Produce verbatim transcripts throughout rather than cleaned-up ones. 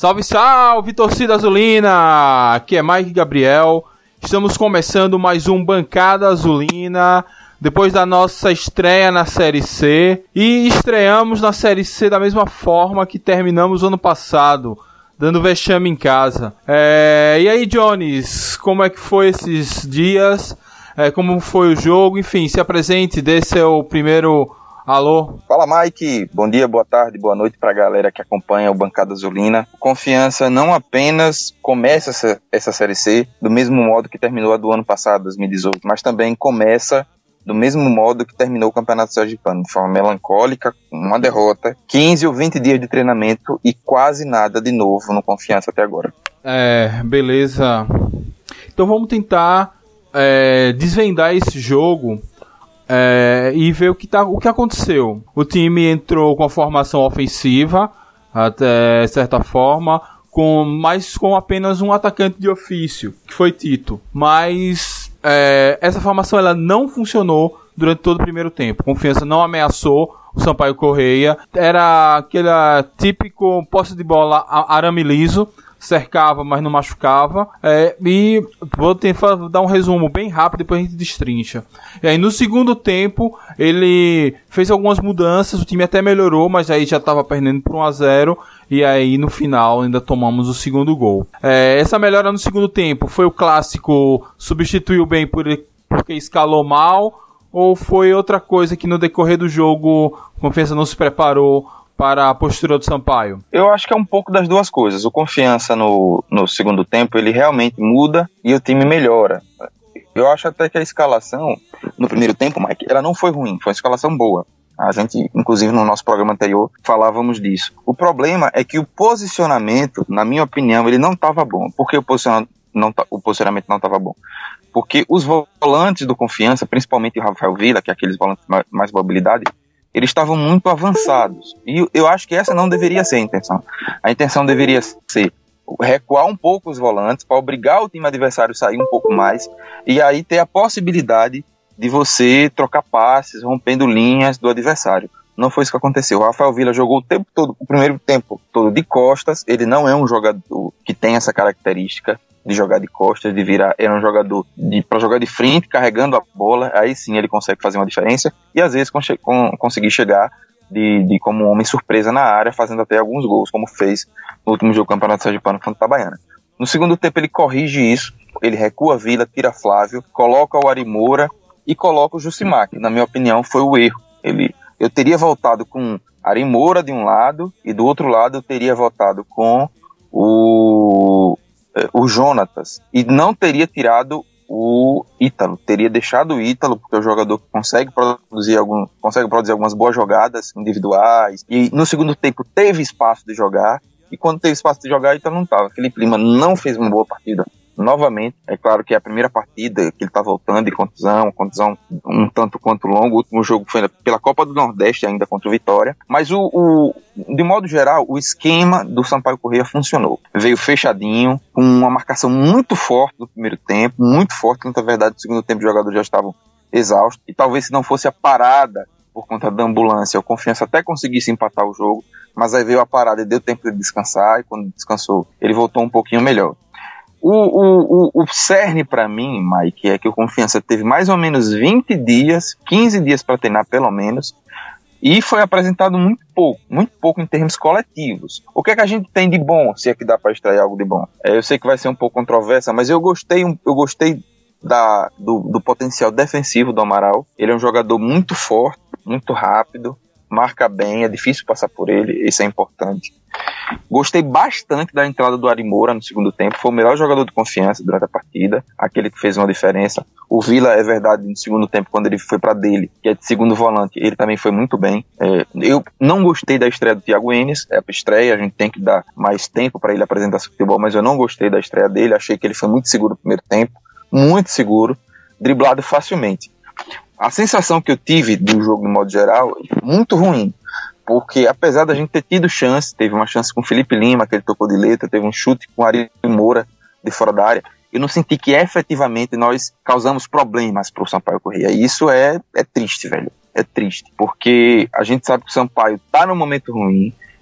Salve, salve, torcida azulina! Aqui é Mike Gabriel. Estamos começando mais um Bancada Azulina, depois da nossa estreia na Série C. E estreamos na Série C da mesma forma que terminamos ano passado, dando vexame em casa. É... E aí, Jones, como é que foi esses dias? É, como foi o jogo? Enfim, se apresente, dê seu primeiro alô. Fala, Mike. Bom dia, boa tarde, boa noite pra galera que acompanha o Bancada Azulina. Confiança não apenas começa essa, essa Série C do mesmo modo que terminou a do ano passado, dois mil e dezoito, mas também começa do mesmo modo que terminou o Campeonato Sergipano, de forma melancólica, com uma derrota, quinze ou vinte dias de treinamento e quase nada de novo no Confiança até agora. É, beleza. Então vamos tentar é, desvendar esse jogo é, e ver o que, tá, o que aconteceu. O time entrou com a formação ofensiva, até certa forma, com, mas com apenas um atacante de ofício, que foi Tito. Mas é, essa formação ela não funcionou durante todo o primeiro tempo. Confiança não ameaçou o Sampaio Corrêa. Era aquele típico posse de bola arame liso, cercava, mas não machucava. É, e vou tentar dar um resumo bem rápido, depois a gente destrincha. E aí, no segundo tempo, ele fez algumas mudanças, o time até melhorou, mas aí já estava perdendo por um a zero. E aí, no final, ainda tomamos o segundo gol. É, essa melhora no segundo tempo foi o clássico, substituiu bem por, porque escalou mal, ou foi outra coisa que no decorrer do jogo a Confiança não se preparou para a postura do Sampaio? Eu acho que é um pouco das duas coisas. O Confiança no, no segundo tempo, ele realmente muda e o time melhora. Eu acho até que a escalação no primeiro tempo, Mike, ela não foi ruim, foi uma escalação boa. A gente, inclusive no nosso programa anterior, falávamos disso. O problema é que o posicionamento, na minha opinião, ele não estava bom. Por que o posicionamento não, o posicionamento não estava bom? Porque os volantes do Confiança, principalmente o Rafael Villa, que é aqueles volantes mais, mais mobilidade, eles estavam muito avançados. E eu acho que essa não deveria ser a intenção. A intenção deveria ser recuar um pouco os volantes para obrigar o time adversário a sair um pouco mais e aí ter a possibilidade de você trocar passes, rompendo linhas do adversário. Não foi isso que aconteceu. O Rafael Villa jogou o tempo todo, o primeiro tempo todo de costas. Ele não é um jogador que tem essa característica de jogar de costas, de virar, era um jogador para jogar de frente, carregando a bola, aí sim ele consegue fazer uma diferença, e às vezes con- con- conseguir chegar de, de como um homem surpresa na área, fazendo até alguns gols, como fez no último jogo do Campeonato Sergipano contra o Itabaiana. No segundo tempo ele corrige isso, ele recua a Villa, tira Flávio, coloca o Ari Moura e coloca o Jusimar, que na minha opinião foi o erro. Ele, eu teria voltado com Ari Moura de um lado, e do outro lado eu teria voltado com o o Jonatas, e não teria tirado o Ítalo, teria deixado o Ítalo, porque é o jogador que consegue produzir, algum, consegue produzir algumas boas jogadas individuais, e no segundo tempo teve espaço de jogar, e quando teve espaço de jogar, o Ítalo não estava. Felipe Lima não fez uma boa partida novamente. É claro que é a primeira partida que ele está voltando de contusão, contusão um tanto quanto longo. O último jogo foi pela Copa do Nordeste ainda contra o Vitória, mas o, o, de modo geral o esquema do Sampaio Corrêa funcionou, veio fechadinho, com uma marcação muito forte no primeiro tempo, muito forte, na verdade no segundo tempo os jogadores já estavam exaustos, e talvez se não fosse a parada por conta da ambulância, o Confiança até conseguisse empatar o jogo, mas aí veio a parada e deu tempo de descansar, e quando descansou ele voltou um pouquinho melhor. O, o, o, o cerne para mim, Mike, é que o Confiança teve mais ou menos vinte dias, quinze dias para treinar pelo menos, e foi apresentado muito pouco, muito pouco em termos coletivos. O que é que a gente tem de bom, se é que dá para extrair algo de bom? É, eu sei que vai ser um pouco controversa, mas eu gostei, eu gostei da, do, do potencial defensivo do Amaral. Ele é um jogador muito forte, muito rápido, marca bem, é difícil passar por ele, isso é importante. Gostei bastante da entrada do Ari Moura no segundo tempo, foi o melhor jogador de Confiança durante a partida, aquele que fez uma diferença. O Villa, é verdade, no segundo tempo, quando ele foi para dele, que é de segundo volante, ele também foi muito bem. É, eu não gostei da estreia do Thiago Enes, é a estreia, a gente tem que dar mais tempo para ele apresentar seu futebol, mas eu não gostei da estreia dele, achei que ele foi muito seguro no primeiro tempo, muito seguro, driblado facilmente. A sensação que eu tive do jogo, de modo geral, muito ruim, porque apesar da gente ter tido chance, teve uma chance com o Felipe Lima, que ele tocou de letra, teve um chute com o Ari Moura de fora da área, eu não senti que efetivamente nós causamos problemas para o Sampaio Corrêa, e isso é, é triste, velho, é triste, porque a gente sabe que o Sampaio está num momento ruim,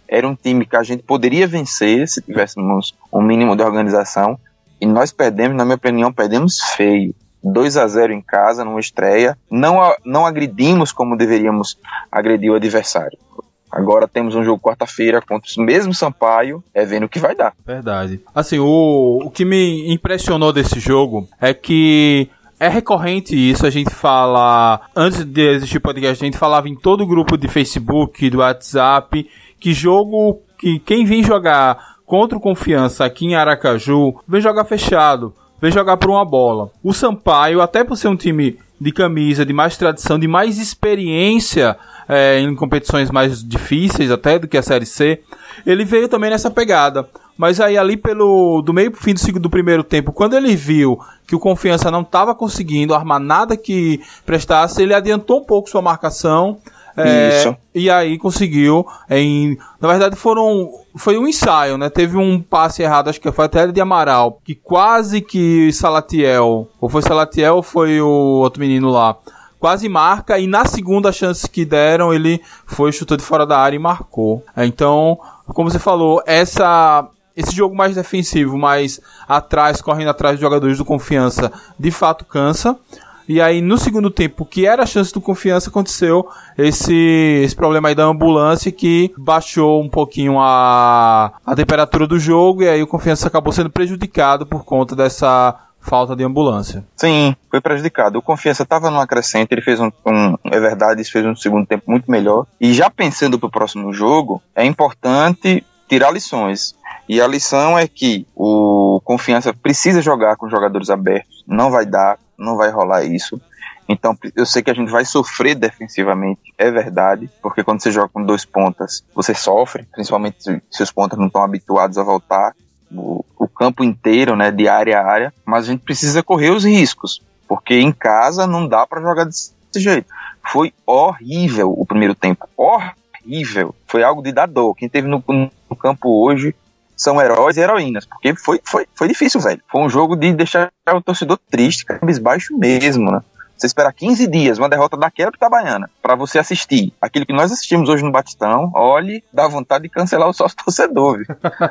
era um time que a gente poderia vencer se tivéssemos um mínimo de organização, e nós perdemos, na minha opinião, perdemos feio. dois a zero em casa, numa estreia, não, não agredimos como deveríamos agredir o adversário. Agora temos um jogo quarta-feira contra o mesmo Sampaio, é vendo o que vai dar. Verdade. Assim, o, o que me impressionou desse jogo é que é recorrente isso, a gente fala, antes de existir o podcast, a gente falava em todo o grupo de Facebook, do WhatsApp, que jogo, que quem vem jogar contra o Confiança aqui em Aracaju, vem jogar fechado, vem jogar por uma bola. O Sampaio, até por ser um time de camisa, de mais tradição, de mais experiência é, em competições mais difíceis até do que a Série C, ele veio também nessa pegada. Mas aí ali pelo do meio pro fim do, segundo, do primeiro tempo, quando ele viu que o Confiança não estava conseguindo armar nada que prestasse, ele adiantou um pouco sua marcação. É, Isso. E aí conseguiu, em, na verdade foram, foi um ensaio, né? Teve um passe errado, acho que foi até de Amaral, que quase que Salatiel, ou foi Salatiel ou foi o outro menino lá, quase marca, e na segunda chance que deram, ele foi, chutou de fora da área e marcou. Então, como você falou, essa... esse jogo mais defensivo, mais atrás, correndo atrás dos jogadores do Confiança, de fato cansa. E aí, no segundo tempo, que era a chance do Confiança, aconteceu esse, esse problema aí da ambulância, que baixou um pouquinho a, a temperatura do jogo, e aí o Confiança acabou sendo prejudicado por conta dessa falta de ambulância. Sim, foi prejudicado. O Confiança estava numa crescente, ele fez um, um, é verdade, fez um segundo tempo muito melhor. E já pensando para o próximo jogo, é importante tirar lições. E a lição é que o Confiança precisa jogar com jogadores abertos. Não vai dar, não vai rolar isso. Então eu sei que a gente vai sofrer defensivamente, é verdade, porque quando você joga com dois pontas, você sofre, principalmente se, se os pontas não estão habituados a voltar o, o campo inteiro, né, de área a área. Mas a gente precisa correr os riscos, porque em casa não dá para jogar desse jeito. Foi horrível o primeiro tempo, horrível. Foi algo de dar dor. Quem teve no, no campo hoje são heróis e heroínas, porque foi, foi, foi difícil, velho. Foi um jogo de deixar o torcedor triste, cabisbaixo mesmo, né? Você esperar quinze dias, uma derrota daquela Itabaiana, pra você assistir aquilo que nós assistimos hoje no Batistão, olhe, dá vontade de cancelar o sócio torcedor, viu?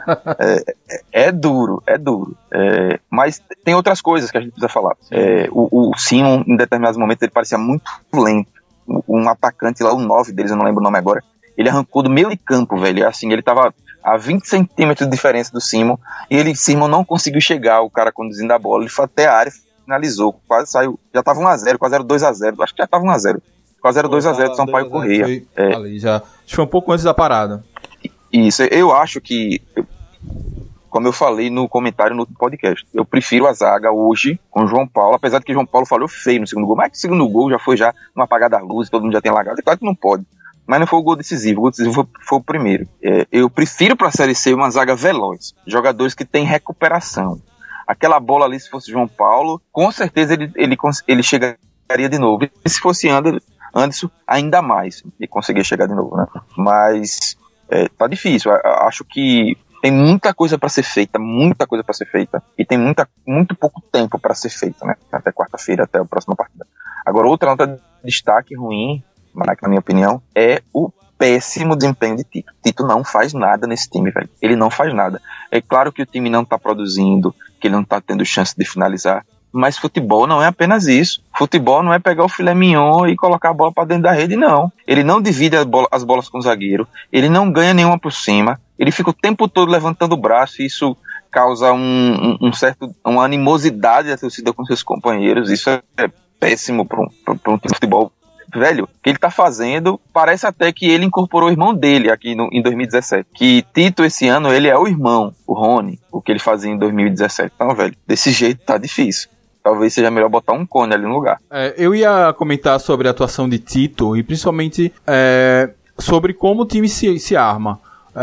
é, é, é duro, é duro. É, mas tem outras coisas que a gente precisa falar. É, o, o Simon, em determinados momentos, ele parecia muito lento. Um atacante lá, o nove deles, eu não lembro o nome agora, ele arrancou do meio de campo, velho. Assim, ele tava a vinte centímetros de diferença do Simon, e ele, Simon não conseguiu chegar, o cara conduzindo a bola, ele foi até a área, finalizou, quase saiu, já tava um a zero, quase era dois a zero, acho que já tava um a zero, quase era dois a zero do Sampaio Corrêa. É. Ali já, acho que foi um pouco antes da parada. Isso, eu acho que, como eu falei no comentário no podcast, eu prefiro a zaga hoje com o João Paulo, apesar de que o João Paulo falhou feio no segundo gol, mas que o segundo gol já foi já uma apagada da luz, todo mundo já tem largado, é claro que não pode. Mas não foi o gol decisivo, o gol decisivo foi, foi o primeiro. É, eu prefiro para a Série C uma zaga veloz, jogadores que têm recuperação. Aquela bola ali, se fosse João Paulo, com certeza ele, ele, ele chegaria de novo. E se fosse Anderson, Anderson ainda mais, ele conseguia chegar de novo, né? Mas é, tá difícil, eu acho que tem muita coisa para ser feita, muita coisa para ser feita, e tem muita, muito pouco tempo para ser feito, né? Até quarta-feira, até a próxima partida. Agora, outra nota de destaque ruim, na minha opinião, é o péssimo desempenho de Tito. Tito não faz nada nesse time, velho. Ele não faz nada. É claro que o time não tá produzindo, que ele não tá tendo chance de finalizar, mas futebol não é apenas isso. Futebol não é pegar o filé mignon e colocar a bola pra dentro da rede, não. Ele não divide as, bola, as bolas com o zagueiro, ele não ganha nenhuma por cima, ele fica o tempo todo levantando o braço, e isso causa um, um, um certo, uma animosidade da torcida com seus companheiros. Isso é péssimo para um, pra um time de futebol. Velho, o que ele tá fazendo, parece até que ele incorporou o irmão dele aqui no, em dois mil e dezessete. Que Tito, esse ano, ele é o irmão, o Rony, o que ele fazia em dois mil e dezessete. Então, velho, desse jeito tá difícil. Talvez seja melhor botar um cone ali no lugar. É, eu ia comentar sobre a atuação de Tito e principalmente é, sobre como o time se, se arma.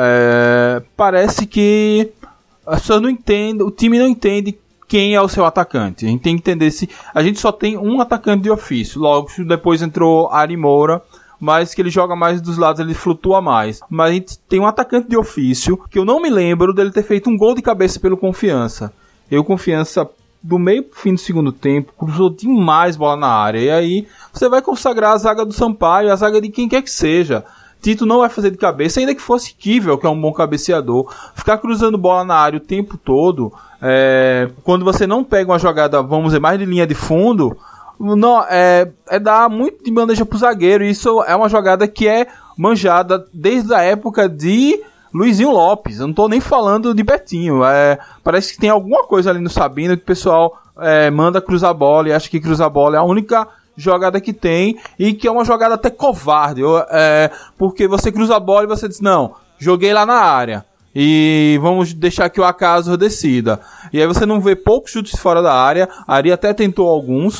É, parece que a pessoa não entende, o time não entende quem é o seu atacante. A gente tem que entender se a gente só tem um atacante de ofício. Logo, depois entrou Ari Moura, mas que ele joga mais dos lados, ele flutua mais. Mas a gente tem um atacante de ofício, que eu não me lembro dele ter feito um gol de cabeça pelo Confiança. Eu, Confiança, do meio pro fim do segundo tempo, cruzou demais bola na área. E aí você vai consagrar a zaga do Sampaio, a zaga de quem quer que seja. Tito não vai fazer de cabeça, ainda que fosse Kivel, que é um bom cabeceador. Ficar cruzando bola na área o tempo todo, é, quando você não pega uma jogada, vamos dizer, mais de linha de fundo, não, é, é dar muito de bandeja pro zagueiro. Isso é uma jogada que é manjada desde a época de Luizinho Lopes. Eu não tô nem falando de Betinho. É, parece que tem alguma coisa ali no Sabino que o pessoal é, manda cruzar a bola e acha que cruzar a bola é a única jogada que tem, e que é uma jogada até covarde, é, porque você cruza a bola e você diz, não, joguei lá na área e vamos deixar que o acaso decida, e aí você não vê poucos chutes fora da área. A Ari até tentou alguns,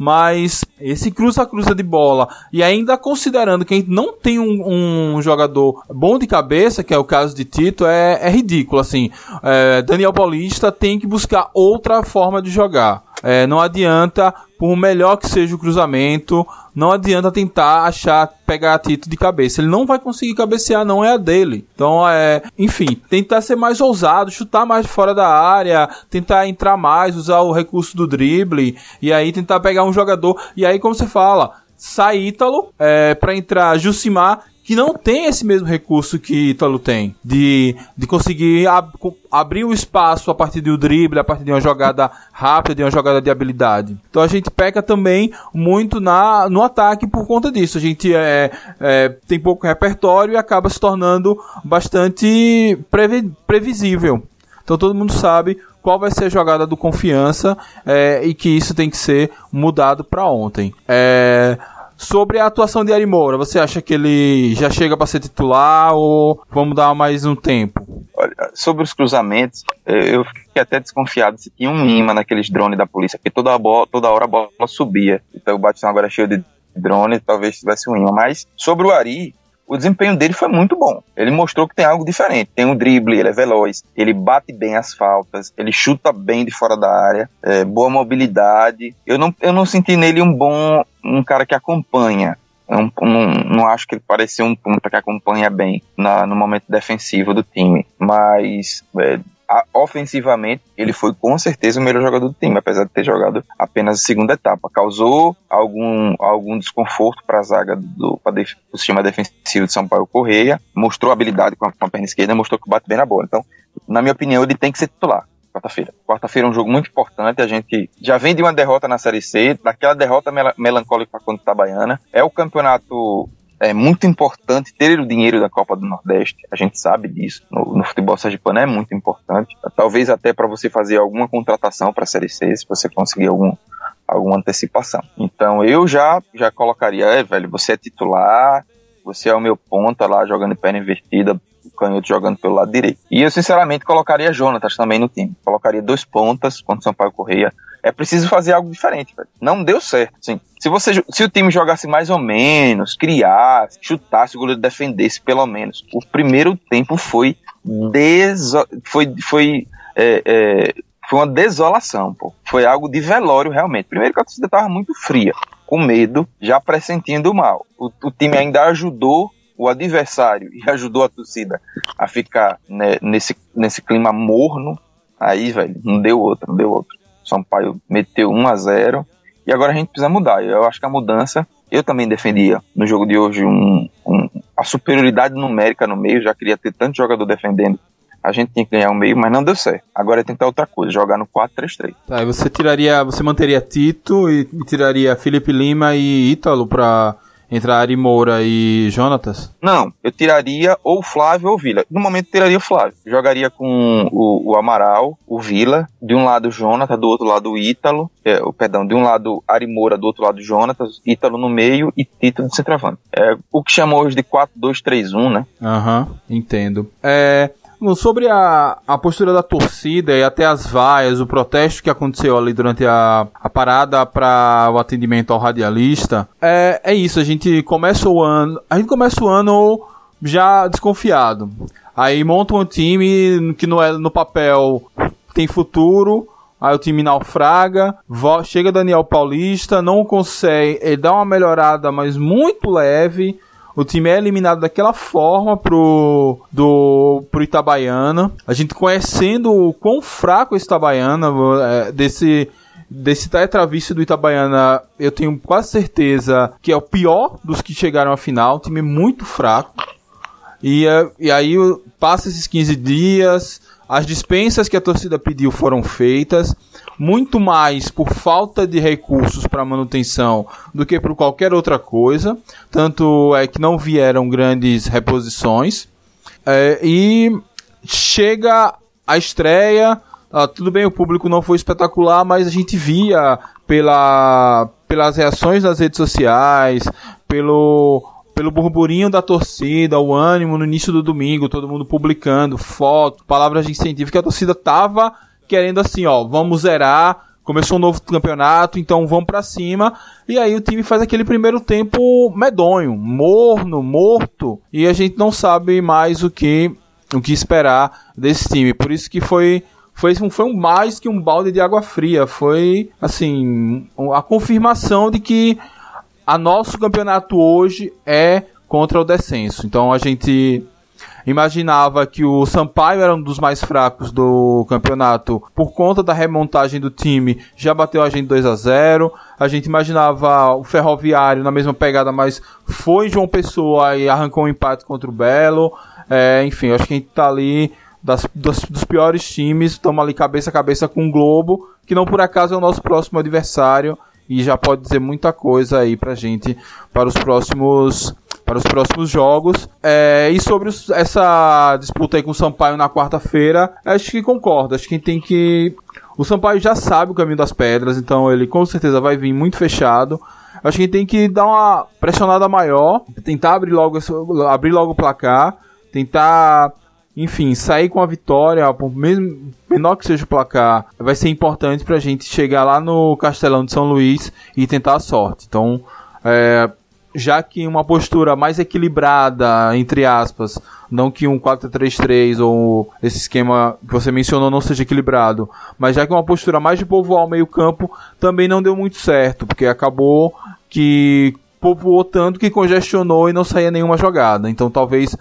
mas esse cruza-cruza de bola, e ainda considerando que a gente não tem um, um jogador bom de cabeça, que é o caso de Tito, é, é ridículo, assim. É, Daniel Paulista tem que buscar outra forma de jogar. É, não adianta, por melhor que seja o cruzamento, não adianta tentar achar, pegar Tito de cabeça. Ele não vai conseguir cabecear, não é a dele. Então, é, enfim, tentar ser mais ousado, chutar mais de fora da área, tentar entrar mais, usar o recurso do drible, e aí tentar pegar um jogador. E aí, como você fala, sai Ítalo, é, pra entrar Jucimar, que não tem esse mesmo recurso que Ítalo tem, de, de conseguir ab- abrir o espaço a partir do drible, a partir de uma jogada rápida, de uma jogada de habilidade. Então a gente peca também muito na, no ataque por conta disso. A gente é, é, tem pouco repertório e acaba se tornando bastante previ- previsível. Então todo mundo sabe qual vai ser a jogada do Confiança, é, e que isso tem que ser mudado para ontem. É... Sobre a atuação de Ari Moura, você acha que ele já chega para ser titular ou vamos dar mais um tempo? Olha, sobre os cruzamentos, eu fiquei até desconfiado se tinha um imã naqueles drones da polícia, porque toda, a bola, toda hora a bola subia. Então o Batistão agora é cheio de drone, talvez tivesse um imã. Mas sobre o Ari, o desempenho dele foi muito bom. Ele mostrou que tem algo diferente. Tem um drible, ele é veloz, ele bate bem as faltas, ele chuta bem de fora da área, é, boa mobilidade. Eu não, eu não senti nele um bom, um cara que acompanha. Eu não, não, não acho que ele pareceu um ponta que acompanha bem na, no momento defensivo do time. Mas... É, A, ofensivamente, ele foi com certeza o melhor jogador do time, apesar de ter jogado apenas a segunda etapa. Causou algum, algum desconforto para a zaga do, pra def, do sistema defensivo de Sampaio Correia, mostrou habilidade com a, com a perna esquerda, mostrou que bate bem na bola. Então, na minha opinião, ele tem que ser titular. Quarta-feira. Quarta-feira é um jogo muito importante. A gente já vem de uma derrota na Série C, daquela derrota mel- melancólica contra o Itabaiana. É o campeonato... É muito importante ter o dinheiro da Copa do Nordeste, a gente sabe disso, no, no futebol sergipano é muito importante, talvez até para você fazer alguma contratação para a Série C, se você conseguir algum, alguma antecipação. Então eu já, já colocaria, é, velho, você é titular, você é o meu ponta lá jogando de perna invertida, o canhoto jogando pelo lado direito. E eu sinceramente colocaria Jonatas também no time, colocaria dois pontas contra o Sampaio Correia. É preciso fazer algo diferente, velho. Não deu certo, assim. Se, você, se o time jogasse mais ou menos, criasse, chutasse, o goleiro defendesse pelo menos. O primeiro tempo foi deso... foi, foi, é, é, foi uma desolação, pô. Foi algo de velório, realmente. Primeiro que a torcida estava muito fria, com medo, já pressentindo o mal. O, o time ainda ajudou o adversário e ajudou a torcida a ficar, né, nesse, nesse clima morno. Aí, velho, não deu outro, não deu outro. Sampaio meteu um a zero e agora a gente precisa mudar. Eu acho que a mudança, eu também defendia no jogo de hoje um, um, a superioridade numérica no meio, já queria ter tanto jogador defendendo, a gente tinha que ganhar o meio, mas não deu certo. Agora é tentar outra coisa, jogar no quatro três três. Tá, e você tiraria, você manteria Tito e tiraria Felipe Lima e Ítalo pra entrar Ari Moura e Jonatas? Não, eu tiraria ou Flávio ou Vila. No momento eu tiraria o Flávio. Jogaria com o, o Amaral, o Vila, de um lado o Jonatas, do outro lado o Ítalo, é, o, perdão, de um lado Ari Moura, do outro lado o Jonatas, Ítalo no meio e Tito de centroavante. É o que chamou hoje de quatro dois três um, né? Aham, uhum, entendo. É... Sobre a, a postura da torcida e até as vaias, o protesto que aconteceu ali durante a, a parada para o atendimento ao radialista, é, é isso, a gente começa o ano, a gente começa o ano já desconfiado. Aí monta um time que no, no papel tem futuro, aí o time naufraga, vo, chega Daniel Paulista, não consegue, ele dá uma melhorada, mas muito leve. O time é eliminado daquela forma pro, do, pro Itabaiana. A gente conhecendo o quão fraco é esse Itabaiana, é, desse, desse tetravice do Itabaiana, eu tenho quase certeza que é o pior dos que chegaram à final, um time muito fraco. E, e aí passa esses quinze dias, as dispensas que a torcida pediu foram feitas, muito mais por falta de recursos para manutenção do que por qualquer outra coisa. Tanto é que não vieram grandes reposições. É, e chega a estreia, ah, tudo bem, o público não foi espetacular, mas a gente via pela, pelas reações nas redes sociais, pelo... pelo burburinho da torcida, o ânimo no início do domingo, todo mundo publicando fotos, palavras de incentivo, que a torcida tava querendo assim, ó, vamos zerar, começou um novo campeonato, então vamos pra cima, e aí o time faz aquele primeiro tempo medonho, morno, morto, e a gente não sabe mais o que, o que esperar desse time, por isso que foi... Foi, foi um, mais que um balde de água fria, foi, assim, a confirmação de que a nosso campeonato hoje é contra o descenso. Então a gente imaginava que o Sampaio era um dos mais fracos do campeonato por conta da remontagem do time, já bateu a gente dois a zero. A gente imaginava o Ferroviário na mesma pegada, mas foi João Pessoa e arrancou um empate contra o Belo. É, enfim, acho que a gente tá ali das, dos, dos piores times, estamos ali cabeça a cabeça com o Globo, que não por acaso é o nosso próximo adversário. E já pode dizer muita coisa aí pra gente para os próximos, para os próximos jogos. É, e sobre os, essa disputa aí com o Sampaio na quarta-feira, acho que concordo. Acho que tem que... O Sampaio já sabe o caminho das pedras, então ele com certeza vai vir muito fechado. Acho que tem que dar uma pressionada maior, tentar abrir logo, abrir logo o placar, tentar... Enfim, sair com a vitória, por mesmo menor que seja o placar, vai ser importante pra gente chegar lá no Castelão de São Luís e tentar a sorte. Então, é, já que uma postura mais equilibrada, entre aspas, não que um quatro três três ou esse esquema que você mencionou não seja equilibrado, mas já que uma postura mais de povoar o meio campo também não deu muito certo, porque acabou que povoou tanto que congestionou e não saía nenhuma jogada. Então, talvez...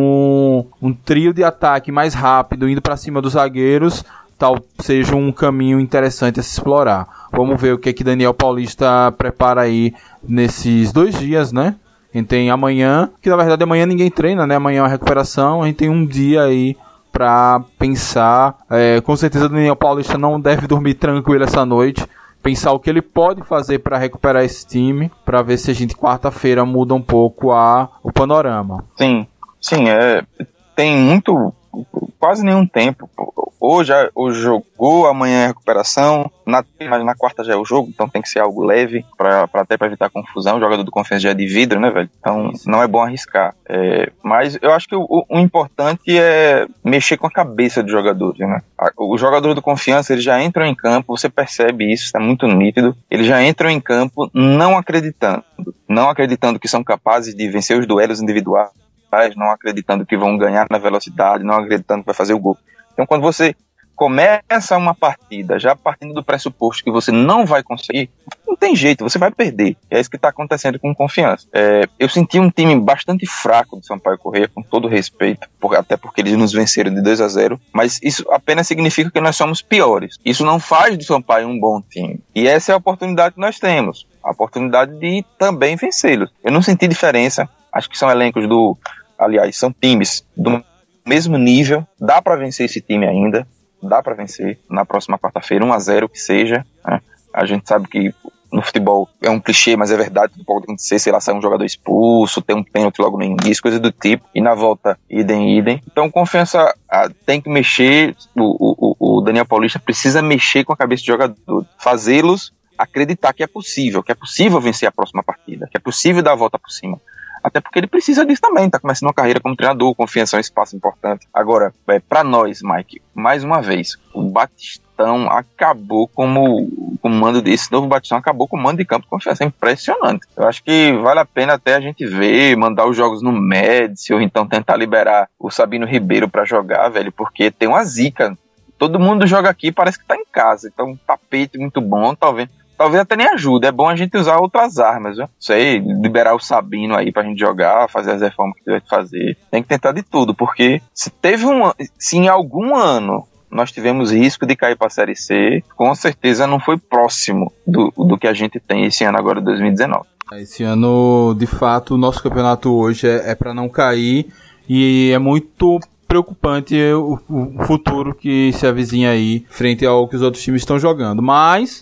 Um, um trio de ataque mais rápido indo para cima dos zagueiros tal seja um caminho interessante a se explorar. Vamos ver o que é que Daniel Paulista prepara aí nesses dois dias, né? A gente tem amanhã, que na verdade amanhã ninguém treina, né? Amanhã é uma recuperação, a gente tem um dia aí para pensar. É, com certeza Daniel Paulista não deve dormir tranquilo essa noite. Pensar o que ele pode fazer para recuperar esse time, para ver se a gente quarta-feira muda um pouco a, o panorama. Sim. Sim, é, tem muito, quase nenhum tempo. Hoje, hoje jogou, amanhã é recuperação, na, mas na quarta já é o jogo, então tem que ser algo leve, pra, pra até para evitar confusão. O jogador do Confiança já é de vidro, né, velho? Então não é bom arriscar. É, mas eu acho que o, o importante é mexer com a cabeça dos jogadores, né? Os jogadores do Confiança, eles já entram em campo, você percebe isso, está muito nítido. Eles já entram em campo não acreditando, não acreditando que são capazes de vencer os duelos individuais, não acreditando que vão ganhar na velocidade, não acreditando que vai fazer o gol. Então, quando você começa uma partida já partindo do pressuposto que você não vai conseguir, não tem jeito, você vai perder. É isso que está acontecendo com Confiança. É, eu senti um time bastante fraco do Sampaio Corrêa, com todo respeito, por, até porque eles nos venceram de dois a zero, mas isso apenas significa que nós somos piores. Isso não faz do Sampaio um bom time. E essa é a oportunidade que nós temos, a oportunidade de também vencê-los. Eu não senti diferença, acho que são elencos do... Aliás, são times do mesmo nível, dá para vencer esse time ainda, dá para vencer na próxima quarta-feira, um a zero que seja, né? A gente sabe que no futebol é um clichê, mas é verdade, tudo pode acontecer, sei lá, sai um jogador expulso, tem um pênalti logo no início, coisa do tipo, e na volta, idem, idem. Então, Confiança ah, tem que mexer, o, o, o Daniel Paulista precisa mexer com a cabeça do jogador, fazê-los acreditar que é possível, que é possível vencer a próxima partida, que é possível dar a volta por cima. Até porque ele precisa disso também, está começando uma carreira como treinador, Confiança é um espaço importante. Agora, é, para nós, Mike, mais uma vez, o Batistão acabou como o mando desse novo Batistão acabou com o mando de campo de Confiança, é impressionante. Eu acho que vale a pena até a gente ver, mandar os jogos no Médici, ou então tentar liberar o Sabino Ribeiro para jogar, velho, porque tem uma zica. Todo mundo joga aqui, parece que tá em casa, então um tapete muito bom, talvez. Talvez até nem ajude, é bom a gente usar outras armas, viu? Sei, liberar o Sabino aí pra gente jogar, fazer as reformas que tiver que fazer. Tem que tentar de tudo, porque se teve um, se em algum ano nós tivemos risco de cair para a Série C. Com certeza não foi próximo do, do que a gente tem esse ano agora, dois mil e dezenove. Esse ano, de fato, o nosso campeonato hoje é, é para não cair e é muito preocupante o, o futuro que se avizinha aí frente ao que os outros times estão jogando. Mas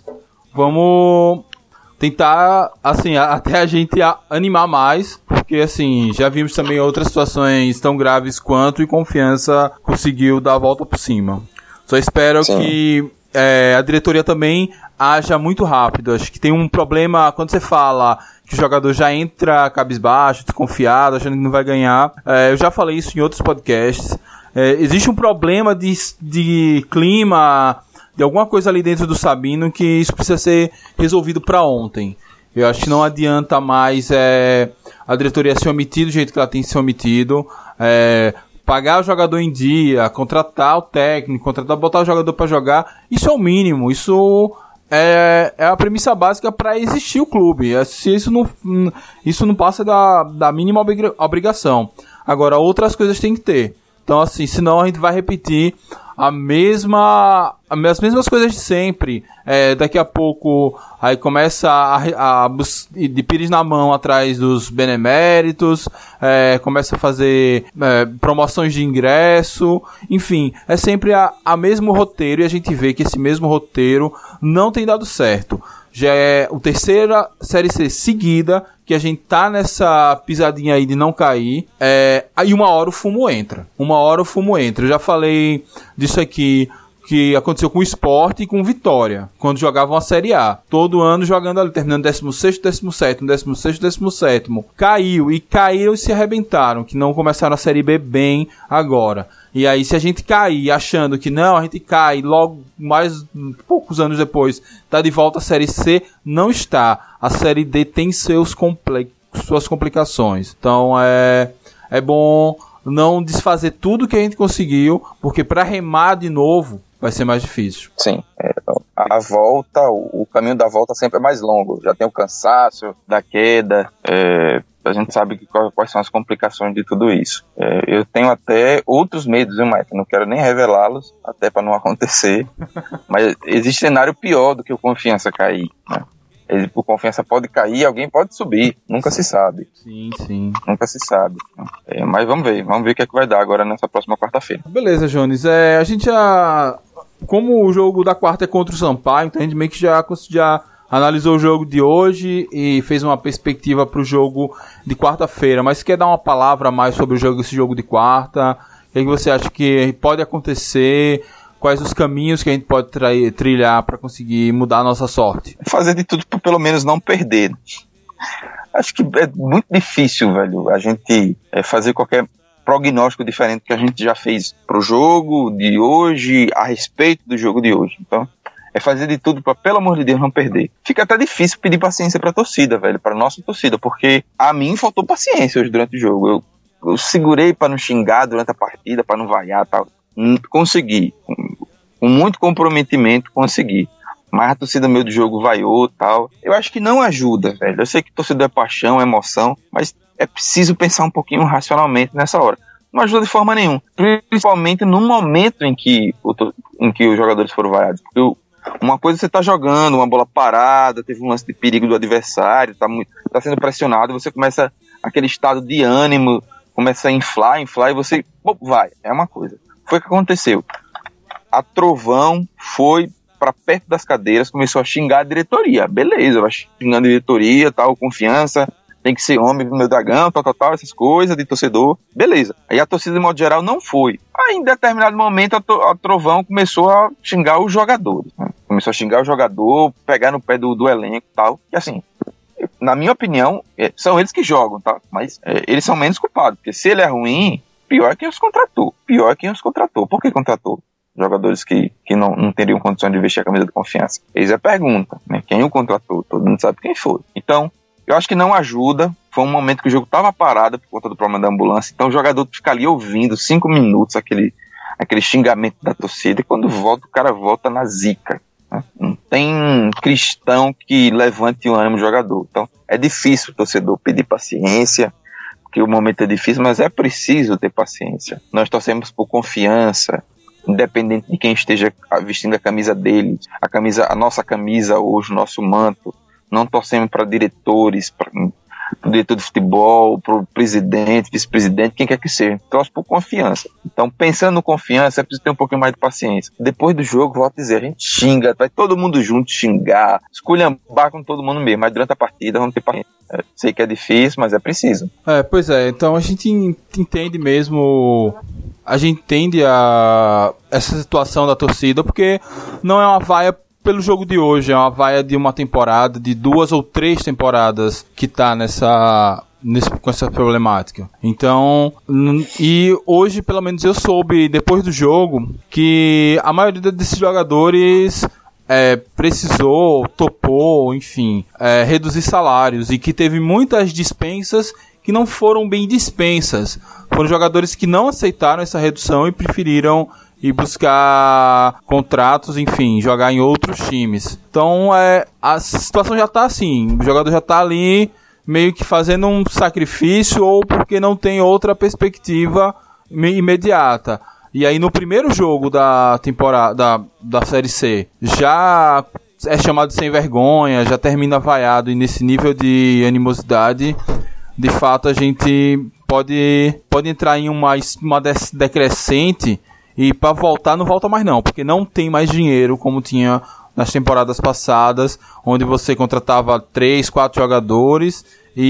vamos tentar, assim, até a gente animar mais, porque, assim, já vimos também outras situações tão graves quanto e Confiança conseguiu dar a volta por cima. Só espero Sim. que é, a diretoria também haja muito rápido. Acho que tem um problema quando você fala que o jogador já entra cabisbaixo, desconfiado, achando que não vai ganhar. É, eu já falei isso em outros podcasts. É, existe um problema de, de clima, de alguma coisa ali dentro do Sabino, que isso precisa ser resolvido para ontem. Eu acho que não adianta mais é, a diretoria se omitir do jeito que ela tem se omitido, é, pagar o jogador em dia, contratar o técnico, contratar, botar o jogador para jogar. Isso é o mínimo, isso é, é a premissa básica para existir o clube. Se isso não, isso não passa da, da mínima obrigação. Agora, outras coisas tem que ter. Então, assim, senão a gente vai repetir a mesma, as mesmas coisas de sempre. É, daqui a pouco, aí começa a, a, de pires na mão atrás dos beneméritos, é, começa a fazer é, promoções de ingresso, enfim, é sempre a, a mesmo roteiro, e a gente vê que esse mesmo roteiro não tem dado certo. Já é a terceira Série C seguida que a gente tá nessa pisadinha aí de não cair. É, aí uma hora o fumo entra. Uma hora o fumo entra. Eu já falei disso aqui, que aconteceu com o Sport e com o Vitória, quando jogavam a Série A. Todo ano jogando ali, terminando décimo sexto, décimo sétimo, décimo sexto, décimo sétimo. Caiu, e caíram e se arrebentaram, que não começaram a Série B bem agora. E aí, se a gente cair achando que não, a gente cai logo mais poucos anos depois, tá de volta à Série C, não está. A Série D tem seus compli- suas complicações. Então, é, é bom não desfazer tudo que a gente conseguiu, porque para remar de novo vai ser mais difícil. Sim, é, a volta, o, o caminho da volta sempre é mais longo. Já tem o cansaço da queda, é, a gente sabe que, quais são as complicações de tudo isso. É, eu tenho até outros medos, viu, Mike? Não quero nem revelá-los, até para não acontecer. Mas existe cenário pior do que o Confiança cair, né? O Confiança pode cair, alguém pode subir, nunca se sabe. Sim, sim. Nunca se sabe. É, mas vamos ver, vamos ver o que é que vai dar agora nessa próxima quarta-feira. Beleza, Jones. É, a gente já... Como o jogo da quarta é contra o Sampaio, então a gente meio que já, já analisou o jogo de hoje e fez uma perspectiva para o jogo de quarta-feira. Mas quer dar uma palavra a mais sobre o jogo, esse jogo de quarta? O que, é que você acha que pode acontecer? Quais os caminhos que a gente pode tra- trilhar para conseguir mudar a nossa sorte? Fazer de tudo para pelo menos não perder. Acho que é muito difícil, velho, a gente é, fazer qualquer prognóstico diferente que a gente já fez pro jogo de hoje, a respeito do jogo de hoje. Então, é fazer de tudo para, pelo amor de Deus, não perder. Fica até difícil pedir paciência pra torcida, velho, pra nossa torcida, porque a mim faltou paciência hoje durante o jogo. Eu, eu segurei pra não xingar durante a partida, pra não vaiar e tal. Consegui. Com muito comprometimento, consegui. Mas a torcida meio do jogo vaiou e tal. Eu acho que não ajuda, velho. Eu sei que torcida é paixão, é emoção, mas é preciso pensar um pouquinho racionalmente nessa hora. Não ajuda de forma nenhuma. Principalmente no momento em que, em que os jogadores foram vaiados. Porque uma coisa é você tá jogando, uma bola parada, teve um lance de perigo do adversário, tá, muito, tá sendo pressionado, você começa aquele estado de ânimo, começa a inflar, inflar, e você, pô, vai, é uma coisa. Foi o que aconteceu. A Trovão foi para perto das cadeiras, começou a xingar a diretoria. Beleza, vai xingando a diretoria, tal, Confiança, tem que ser homem do meu dragão, tal, tal, tal, essas coisas de torcedor. Beleza. Aí a torcida, de modo geral, não foi. Aí, em determinado momento, a, to- a Trovão começou a xingar os jogadores. Né? Começou a xingar o jogador, pegar no pé do, do elenco e tal. E assim, na minha opinião, é, são eles que jogam, tá? Mas é, eles são menos culpados, porque se ele é ruim, pior é quem os contratou. Pior é quem os contratou. Por que contratou jogadores que, que não, não teriam condições de vestir a camisa de Confiança? Eis a pergunta, né? Quem o contratou? Todo mundo sabe quem foi. Então, eu acho que não ajuda. Foi um momento que o jogo estava parado por conta do problema da ambulância. Então, o jogador fica ali ouvindo cinco minutos aquele, aquele xingamento da torcida. E quando volta, o cara volta na zica. Né? Não tem cristão que levante o ânimo do jogador. Então, é difícil o torcedor pedir paciência, porque o momento é difícil, mas é preciso ter paciência. Nós torcemos por Confiança, independente de quem esteja vestindo a camisa dele, a camisa, a nossa camisa hoje, o nosso manto. Não torcemos para diretores, para o diretor de futebol, para o presidente, vice-presidente, quem quer que seja. Torce por confiança. Então, pensando no confiança, é preciso ter um pouquinho mais de paciência. Depois do jogo, volto a dizer, a gente xinga, vai todo mundo junto xingar, esculhambar com todo mundo mesmo, mas durante a partida vamos ter paciência. É, sei que é difícil, mas é preciso. É, pois é, então a gente entende mesmo, a gente entende a, essa situação da torcida, porque não é uma vaia pelo jogo de hoje, é uma vaia de uma temporada, de duas ou três temporadas que tá nessa, nesse, com essa problemática. Então, n- e hoje, pelo menos eu soube, depois do jogo, que a maioria desses jogadores é, precisou, topou, enfim, é, reduzir salários, e que teve muitas dispensas que não foram bem dispensas. Foram jogadores que não aceitaram essa redução e preferiram e buscar contratos, enfim, jogar em outros times. Então, é, a situação já tá assim, o jogador já tá ali meio que fazendo um sacrifício ou porque não tem outra perspectiva imediata. E aí no primeiro jogo da temporada da, da Série C, já é chamado de sem vergonha, já termina vaiado, e nesse nível de animosidade, de fato a gente pode, pode entrar em uma, uma decrescente. E para voltar, não volta mais não, porque não tem mais dinheiro como tinha nas temporadas passadas, onde você contratava três, quatro jogadores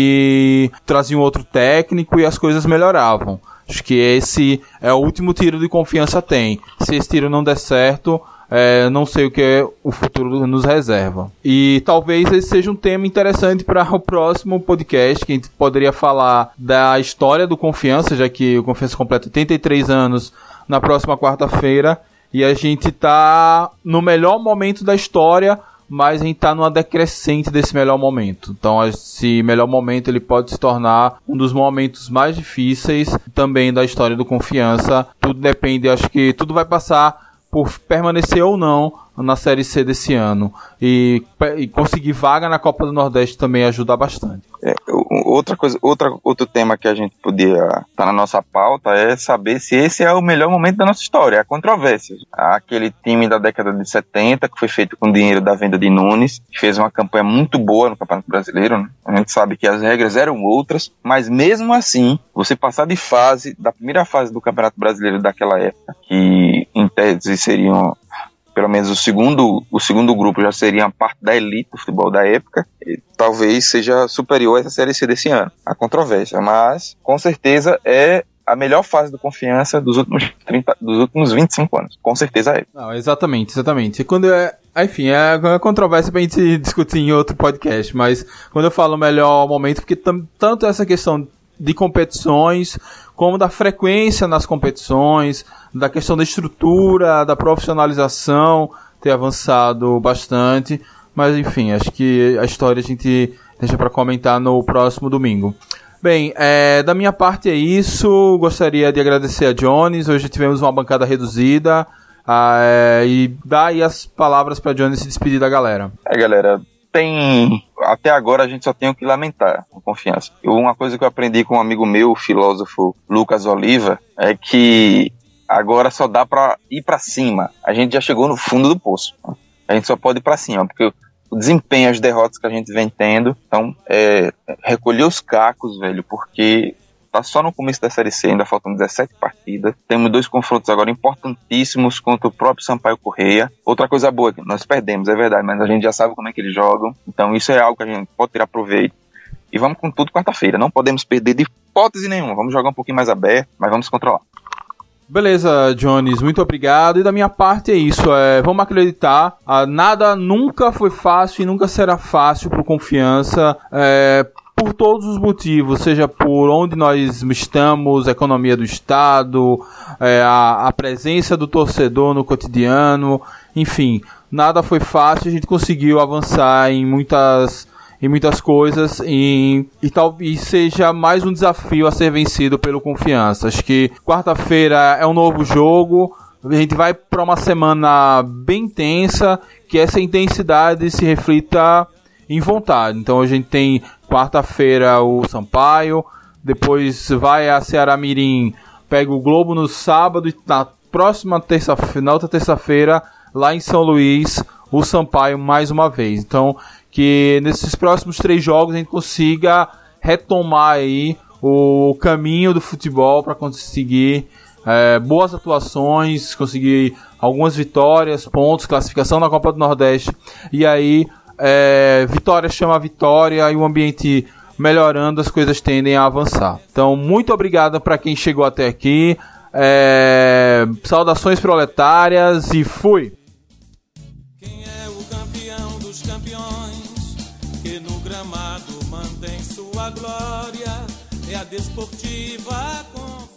e trazia um outro técnico e as coisas melhoravam. Acho que esse é o último tiro de confiança tem. Se esse tiro não der certo, é, não sei o que o futuro nos reserva. E talvez esse seja um tema interessante para o próximo podcast, que a gente poderia falar da história do Confiança, já que o Confiança completa oitenta e três anos na próxima quarta-feira, e a gente tá no melhor momento da história, mas a gente tá numa decrescente desse melhor momento. Então esse melhor momento ele pode se tornar um dos momentos mais difíceis também da história do Confiança. Tudo depende, acho que tudo vai passar por permanecer ou não na Série C desse ano. E, e conseguir vaga na Copa do Nordeste também ajuda bastante. É, outra coisa, outra, outro tema que a gente podia estar tá na nossa pauta é saber se esse é o melhor momento da nossa história, a controvérsia. Aquele time da década de setenta, que foi feito com dinheiro da venda de Nunes, que fez uma campanha muito boa no Campeonato Brasileiro, né? A gente sabe que as regras eram outras, mas mesmo assim, você passar de fase, da primeira fase do Campeonato Brasileiro daquela época, que em tese seriam pelo menos o segundo, o segundo grupo já seria a parte da elite do futebol da época, e talvez seja superior a essa Série C desse ano. Há controvérsia, mas com certeza é a melhor fase do Confiança dos últimos, trinta, dos últimos vinte e cinco anos. Com certeza é. Não, exatamente, exatamente. Quando é, enfim, é uma controvérsia pra gente discutir em outro podcast, mas quando eu falo melhor momento, porque tam, tanto essa questão de competições, como da frequência nas competições, da questão da estrutura, da profissionalização ter avançado bastante, mas enfim, acho que a história a gente deixa para comentar no próximo domingo. Bem, é, da minha parte é isso, gostaria de agradecer a Jones, hoje tivemos uma bancada reduzida, é, e dar aí as palavras para Jones se despedir da galera. É, galera, tem... Até agora a gente só tem o que lamentar, com Confiança. Uma coisa que eu aprendi com um amigo meu, o filósofo Lucas Oliva, é que agora só dá pra ir pra cima. A gente já chegou no fundo do poço. A gente só pode ir pra cima, porque o desempenho, as derrotas que a gente vem tendo, então, é, recolher os cacos, velho, porque tá só no começo da Série C, ainda faltam dezessete partidas. Temos dois confrontos agora importantíssimos contra o próprio Sampaio Corrêa. Outra coisa boa, que nós perdemos, é verdade, mas a gente já sabe como é que eles jogam. Então isso é algo que a gente pode tirar proveito. E vamos com tudo quarta-feira. Não podemos perder de hipótese nenhuma. Vamos jogar um pouquinho mais aberto, mas vamos controlar. Beleza, Jones, muito obrigado. E da minha parte é isso, é, vamos acreditar, ah, nada nunca foi fácil e nunca será fácil pro Confiança, é, por todos os motivos, seja por onde nós estamos, a economia do Estado, é, a, a presença do torcedor no cotidiano, enfim, nada foi fácil, a gente conseguiu avançar em muitas, em muitas coisas e, e talvez seja mais um desafio a ser vencido pelo Confiança. Acho que quarta-feira é um novo jogo, a gente vai para uma semana bem intensa, que essa intensidade se reflita em vontade. Então a gente tem quarta-feira o Sampaio, depois vai a Ceará Mirim, pega o Globo no sábado e na próxima terça-feira, na outra terça-feira, lá em São Luís, o Sampaio mais uma vez. Então, que nesses próximos três jogos a gente consiga retomar aí o caminho do futebol para conseguir é, boas atuações, conseguir algumas vitórias, pontos, classificação na Copa do Nordeste, e aí é, vitória chama vitória e o ambiente melhorando, as coisas tendem a avançar. Então, muito obrigado para quem chegou até aqui, é, saudações proletárias e fui! Quem é o campeão dos campeões, que no gramado mantém sua glória, é a Desportiva Confiança.